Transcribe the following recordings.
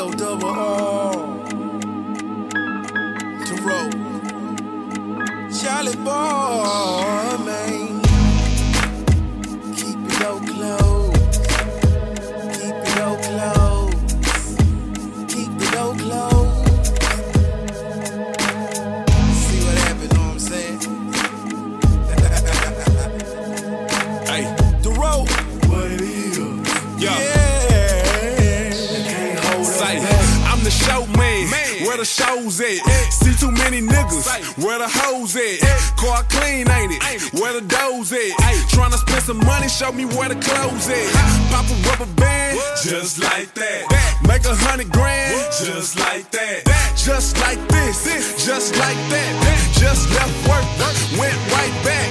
L-double-R. Terrell. Charlie boy, man. Keep it all close. Keep it all close. Keep it all close. See what happened, know what I'm saying? Hey, the road. What it is. Yeah. I'm the showman, where the show's at? See too many niggas, where the hoes at? Car clean, ain't it? Where the dough's at? Tryna spend some money, show me where the clothes at. Pop a rubber band, just like that. Make 100 grand, just like that. Just like this, just like that. Just left work, went right back.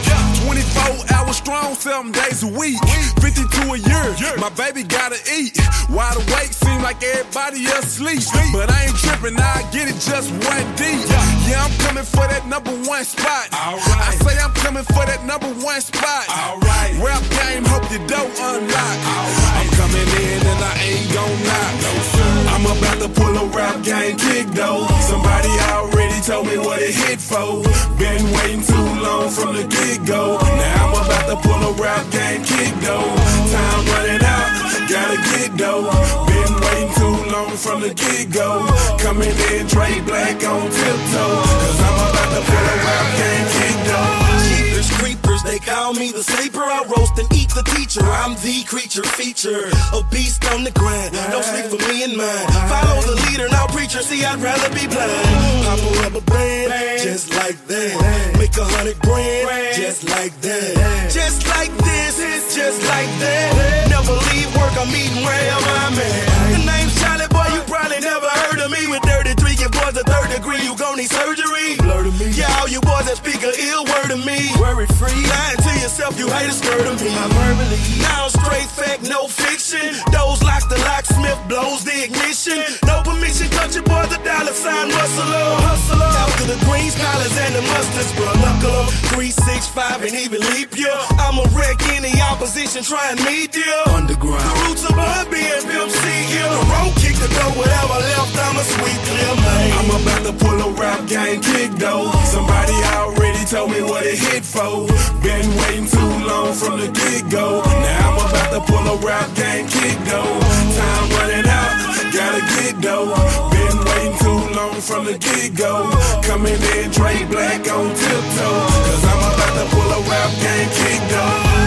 24 hours strong, 7 days a week. 52 a year, my baby gotta eat. Wide awake, seem like everybody else sleep. But I ain't tripping, I get it just one deep. Yeah, I'm coming for that #1 spot. I say I'm coming for that #1 spot. Rap game, hope you don't unlock. I'm coming in and I ain't gon' knock. I'm about to pull a rap game kick though. Somebody already told me what it hit for. Been waiting too long from the get-go. Now I'm about to pull a rap game kick though. Time running out, gotta get though. Been waiting too long from the get-go. Coming in, Dre Black on tiptoe. Cause I'm about to pull a rap game kick though. Cheaters, creepers, they call me the sleeper. I roast and eat the teacher. I'm the creature feature, a beast on the grind. Don't sleep for me and mine. Follow the leader, now preacher. See, I'd rather be blind. Pop a rubber band, just like that. Make 100 grand, just like that. Just like this, just like that. Never leave work, I'm eating wherever I'm at. The name's Charlie boy, you probably never heard of me. With 33, your boys a 3rd degree, you gon' need surgery. Blur to me. Yeah, all you boys that speak a ill word to me. Worry free, lying to yourself, you hate a skirt of me. I'm verbally now straight fact, no fiction. Those lock the locksmith blows the ignition. No permission, country boys, the $sign hustler. After the greens, collars, and the mustards, bro, knuckle up. 3, 6, 5, and even leap year. I'm a wreck any opposition, try and meet you. Underground. The roots of Bud being Pimp C here. The road kick the door, whatever left, I'm a sweet clear man. I'm about to pull a rap game kick though. Somebody already told me what it hit for. Been waiting too long from the get-go. Now I'm about to pull a rap game kick though. Time running out, gotta get though. Been waiting too long from the get-go. Coming in, Dre Black on tiptoe. Cause I'm about to pull a rap game kick though.